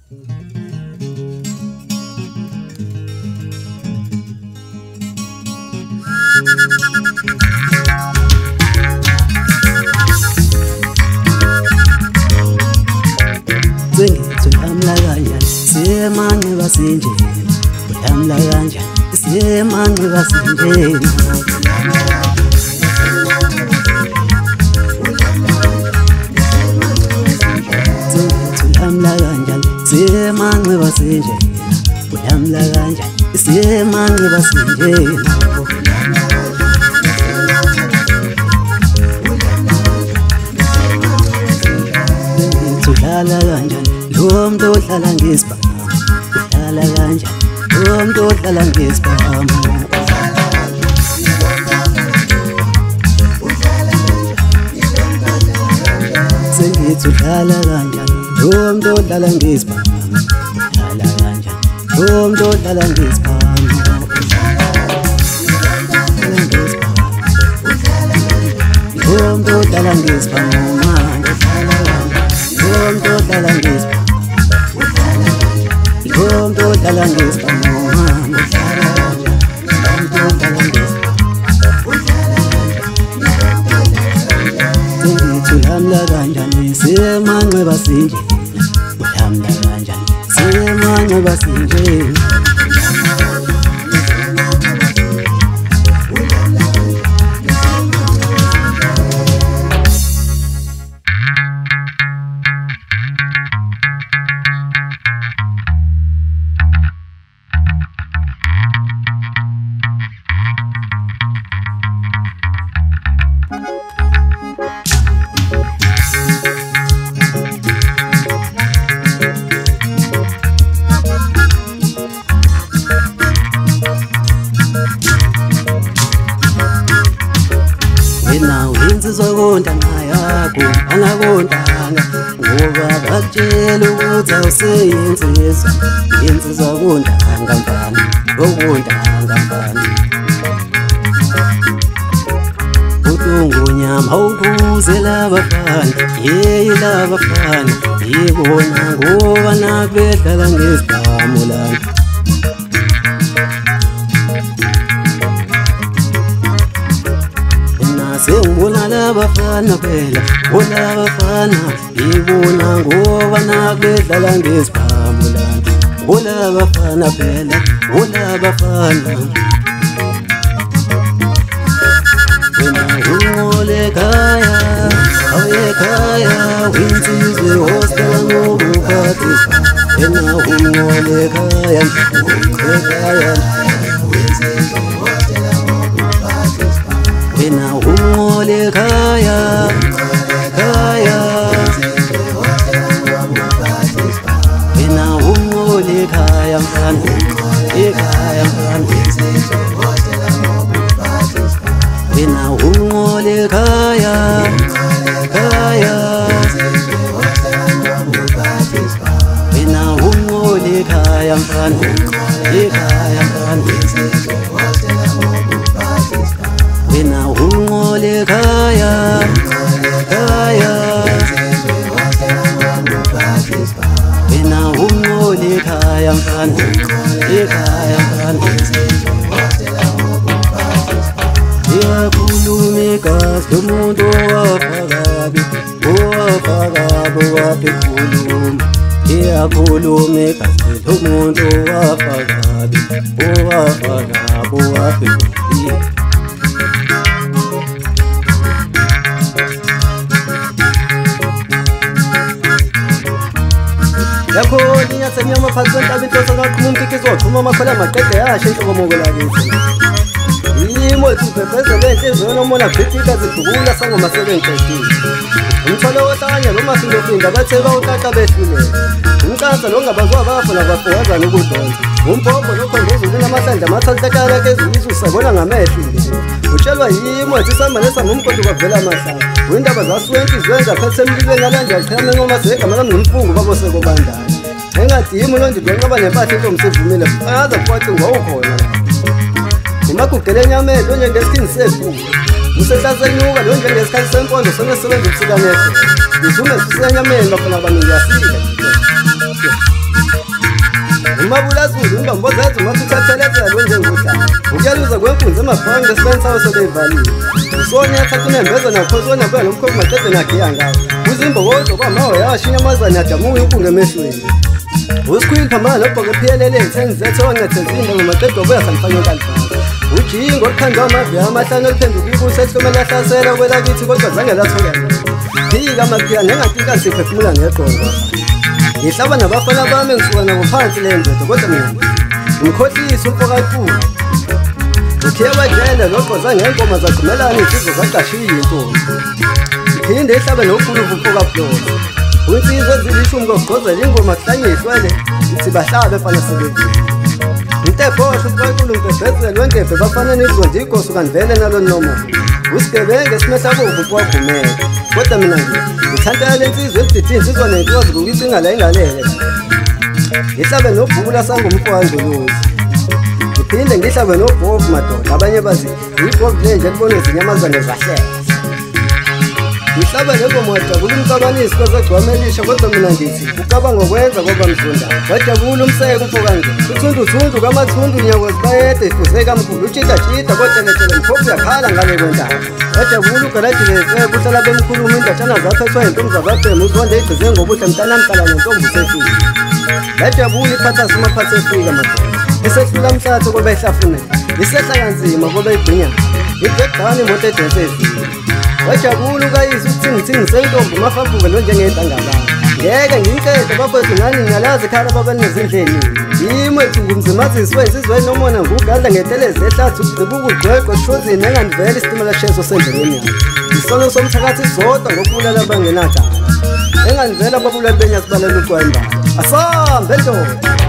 Ulamla kanjani semane basinjena ulamla kanjani semane basinjena ulamla kanjani semane basinjena ulamla kanjani semane basinjena udlala kanjani lo muntu odlala ngesibhamu udlala kanjani lo muntu odlala ngesibhamu sengithi udlala kanjani lo muntu odlala ngesibhamu udlala kanjani lo muntu odlala ngesibhamu lo muntu odlala ngesibhamu manje Don't dala ngispa Don't dala ngispa man Don't dala ngispa Ulamla kanjani semane basinjena ulamla kanjani semane basinjena Zokontanga yakho angakontanga ngoba bakutshela ukuthi awuseyinsizwa insizwa kontanga mfana okontanga mfana uTungunyama awukhuze labafana yeyi labafana yibona ngoba nakubedlala ngesibhamu lana Sengibona labafana phela olabafana ibona ngoba nakubedlala ngesibhamu lana olabafana phela olabafana wena ungole ekhaya awekhaya winsizwe hostela ngokuphathisa wena ungole ekhaya ekhaya Wena ungole ekhaya ekhaya Wena ungole ekhaya mfana ekhaya mfana Wena ungole ekhaya ekhaya Wena ungole ekhaya mfana ekhaya mfana Wena ungole ekhaya ekhaya Wena ungole ekhaya mfana ekhaya mfana Iyakhuluma igazi lomuntu owafakabi wathi khuluma Iyakhuluma igazi lomuntu owafakabi wathi Yakho nyasemnyama phansi kwentaba inhloso ngaqhuma umkhiqizo waqhuma amakhola amaqede yasho inhlokomo kwelakithi Yimo ethubhebhezele enhliziyo nomona kritika zidubula sangoma sebenqedile Umtholo wohlanya noma sindofinda bathe bawuqaqa behlulele Umqansa nongabazwa abafo nabafowazana ukudonsa Umpombo nokhondozo kunamahlandla amathathatakala kezizwe sabona ngamehlo Utshelwa yimo ethisamba nesangumkondo kwavela amahlala Windaba zasuwe enhliziyweni zaphethe emlilweni alanda chama ngoma segama lami nomfungu babose kobandana Engathi yimo londibe nqoba nempahla intombi sevumile ayaza kwathi ngawukhona Umakugele enyameni onjengesikini sefu Usehlasenyuka lo njengesikhathi senkonzo sonesebenza ubusuka neso Ngithume sisiya enyameni bafana bami ngiyasika umabulazulu imbambo zethu mathuthathelezelo njengudlala ukuyaluza kwenkunzi emabhange esibensawo sebeyivaliwe usoni yathatha unembezo nakhosona bela umkhokho maqede nagiya ngawo uzimbokodo kwamawa yashinya amazane adamuya inkunga emehlweni usikhwili phambana nobhoke phiyelele ithengizethonethezinde ngomaqedo obuya samfanye kalifana ujingo olukhandwa amavi amahlanu oluphenduka ibusa ehloma lahlasela kwelakithi kodwa zange lathokela phika amaphika nengatika siphefumula ngeqondo ngihlaba nabafana bami ngisuka nabo phansi le ndoda kodwa mina ngikhohlisa umfokakulu ukhiye wedlele logqoza ngenkoma zagqumelana insizwa zaqashiya intombi iphinde ihlabe nokuluva umfokakulu unsizwa ezilishumi kokugqozela ingoma kuhlanyiswele ithi bahlabe efana sebevile intebhosho umfokakulu mpebhezelo wengebhe bafana nizonje igosu kanivele nalo noma usigebenge esimehla bovu kwagumeka kodwa mina ngithandela le nsizwa elididini sizwa nentozi kukisa ingala ingalele ngihlabe nobhula sangumfowanduluzi ngiphinde ngihlabe nobhovu madoda abanye bazi ibhovu lenje libone izinyamazane zahlele ngihlabe nengoma wajabula umcabanisi kwezegcwamelisha kodwa mina ngithi ucaba ngokwenza ngoba mzunda wajabula umseko umfokange uthunduthundu kamathundu nyawo zibayede ifuze kamkhulu utshitashita kodwa letshele mkhophu uyakhala ngale kwentaba wajabula ugalajilese kuhlala bemkhuluma indatshana zaphethwa yintombi zababhemu uzonde igqize ngobuhle mntanamqala nentombi usefika yajabula iphatha simaphatha efika madoda isehlula mhlatho koba ihlafunela isehla kanzima koba igqinya ibhekdani imoto edense efika wajabula ukayisa ukuthingithingi sentombi umafambuke lo njengentangabanga ngeke ngiyiqede bafowethu ngani ngiyalazi ikhala babanezindleni yimo ethungumzimaziswe insizweni nomona ngugadla ngetelezi ehlathi ukugqibuka ugqweqwe shozini engandivele isitimela sheso sendleleni yami isono somthakathi sodwa ngokubulala abangenagala engandivela ababulali benyasibalela ucwayimba asambe ntombi